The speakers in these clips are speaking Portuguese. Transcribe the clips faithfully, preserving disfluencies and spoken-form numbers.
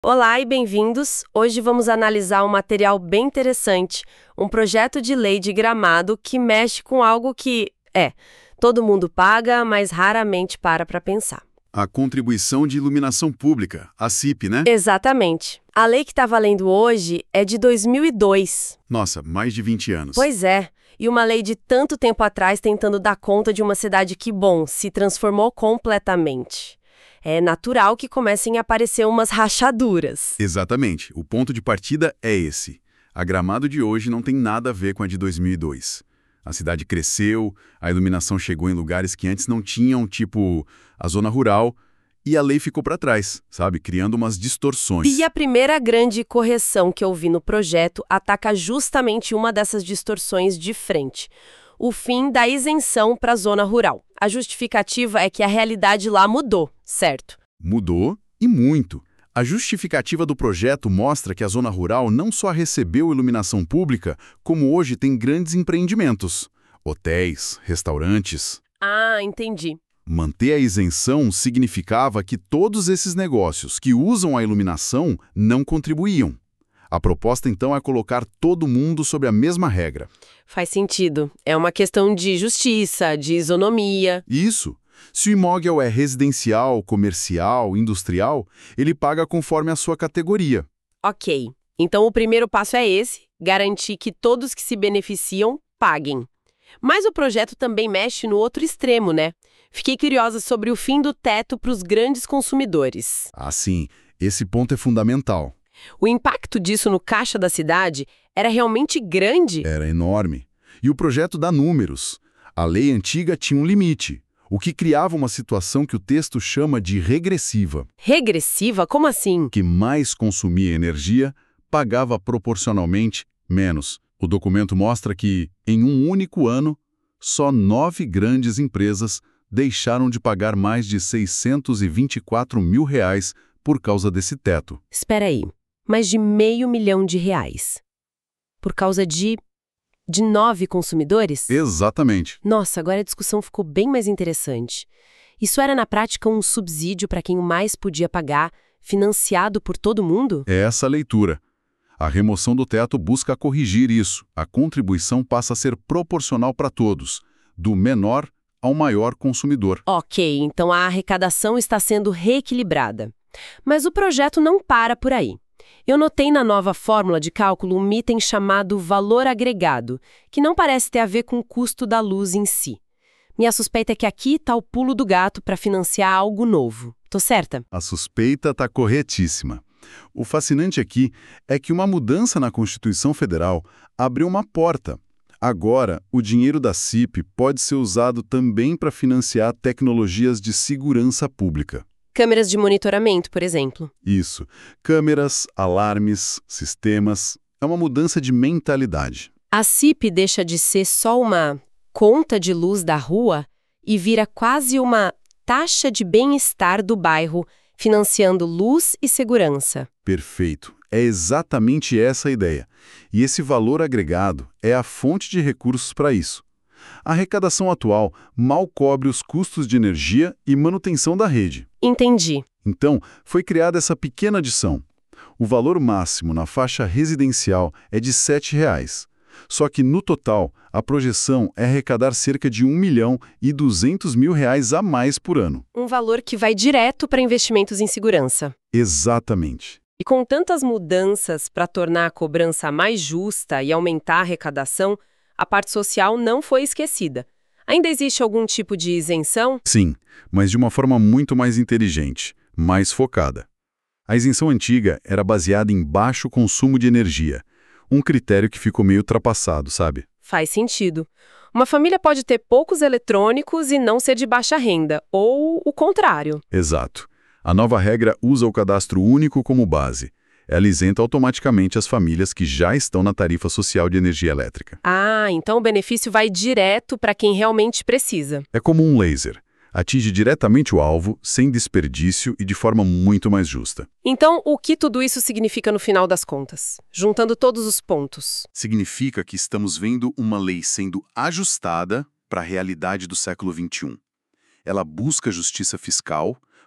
Olá e bem-vindos! Hoje vamos analisar um material bem interessante, um projeto de lei de Gramado que mexe com algo que, é, todo mundo paga, mas raramente para para pensar. A Contribuição de Iluminação Pública, a C I P, né? Exatamente. A lei que está valendo hoje é de dois mil e dois. Nossa, mais de vinte anos. Pois é, e uma lei de tanto tempo atrás tentando dar conta de uma cidade que, bom, se transformou completamente. É natural que comecem a aparecer umas rachaduras. Exatamente. O ponto de partida é esse. A Gramado de hoje não tem nada a ver com a de dois mil e dois. A cidade cresceu, a iluminação chegou em lugares que antes não tinham, tipo a zona rural, e a lei ficou para trás, sabe? Criando umas distorções. E a primeira grande correção que eu vi no projeto ataca justamente uma dessas distorções de frente. O fim da isenção para a zona rural. A justificativa é que a realidade lá mudou, certo? Mudou e muito. A justificativa do projeto mostra que a zona rural não só recebeu iluminação pública, como hoje tem grandes empreendimentos, hotéis, restaurantes. Ah, entendi. Manter a isenção significava que todos esses negócios que usam a iluminação não contribuíam. A proposta, então, é colocar todo mundo sob a mesma regra. Faz sentido. É uma questão de justiça, de isonomia. Isso. Se o imóvel é residencial, comercial, industrial, ele paga conforme a sua categoria. Ok. Então o primeiro passo é esse, garantir que todos que se beneficiam paguem. Mas o projeto também mexe no outro extremo, né? Fiquei curiosa sobre o fim do teto para os grandes consumidores. Ah, sim. Esse ponto é fundamental. O impacto disso no caixa da cidade era realmente grande? Era enorme. E o projeto dá números. A lei antiga tinha um limite, o que criava uma situação que o texto chama de regressiva. Regressiva? Como assim? Que mais consumia energia, pagava proporcionalmente menos. O documento mostra que, em um único ano, só nove grandes empresas deixaram de pagar mais de seiscentos e vinte e quatro mil reais por causa desse teto. Espera aí. Mais de meio milhão de reais. Por causa de... de nove consumidores? Exatamente. Nossa, agora a discussão ficou bem mais interessante. Isso era, na prática, um subsídio para quem mais podia pagar, financiado por todo mundo? É essa a leitura. A remoção do teto busca corrigir isso. A contribuição passa a ser proporcional para todos, do menor ao maior consumidor. Ok, então a arrecadação está sendo reequilibrada. Mas o projeto não para por aí. Eu notei na nova fórmula de cálculo um item chamado valor agregado, que não parece ter a ver com o custo da luz em si. Minha suspeita é que aqui está o pulo do gato para financiar algo novo. Tô certa? A suspeita está corretíssima. O fascinante aqui é que uma mudança na Constituição Federal abriu uma porta. Agora, o dinheiro da C I P pode ser usado também para financiar tecnologias de segurança pública. Câmeras de monitoramento, por exemplo. Isso. Câmeras, alarmes, sistemas. É uma mudança de mentalidade. A C I P deixa de ser só uma conta de luz da rua e vira quase uma taxa de bem-estar do bairro, financiando luz e segurança. Perfeito. É exatamente essa a ideia. E esse valor agregado é a fonte de recursos para isso. A arrecadação atual mal cobre os custos de energia e manutenção da rede. Entendi. Então, foi criada essa pequena adição. O valor máximo na faixa residencial é de sete reais. Só que, no total, a projeção é arrecadar cerca de um milhão e duzentos mil reais a mais por ano. Um valor que vai direto para investimentos em segurança. Exatamente. E com tantas mudanças para tornar a cobrança mais justa e aumentar a arrecadação, a parte social não foi esquecida. Ainda existe algum tipo de isenção? Sim, mas de uma forma muito mais inteligente, mais focada. A isenção antiga era baseada em baixo consumo de energia, um critério que ficou meio ultrapassado, sabe? Faz sentido. Uma família pode ter poucos eletrônicos e não ser de baixa renda, ou o contrário. Exato. A nova regra usa o cadastro único como base. Ela isenta automaticamente as famílias que já estão na tarifa social de energia elétrica. Ah, então o benefício vai direto para quem realmente precisa. É como um laser. Atinge diretamente o alvo, sem desperdício e de forma muito mais justa. Então, o que tudo isso significa no final das contas? Juntando todos os pontos. Significa que estamos vendo uma lei sendo ajustada para a realidade do século vinte e um. Ela busca justiça fiscal,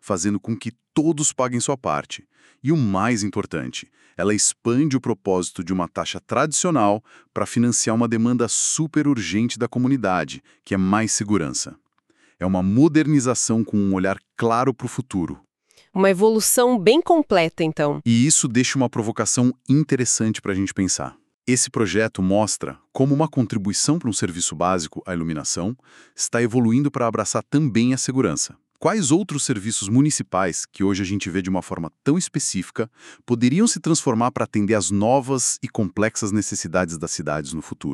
fazendo com que todos paguem sua parte. E o mais importante, ela expande o propósito de uma taxa tradicional para financiar uma demanda super urgente da comunidade, que é mais segurança. É uma modernização com um olhar claro para o futuro. Uma evolução bem completa, então. E isso deixa uma provocação interessante para a gente pensar. Esse projeto mostra como uma contribuição para um serviço básico, a iluminação, está evoluindo para abraçar também a segurança. Quais outros serviços municipais, que hoje a gente vê de uma forma tão específica, poderiam se transformar para atender às novas e complexas necessidades das cidades no futuro?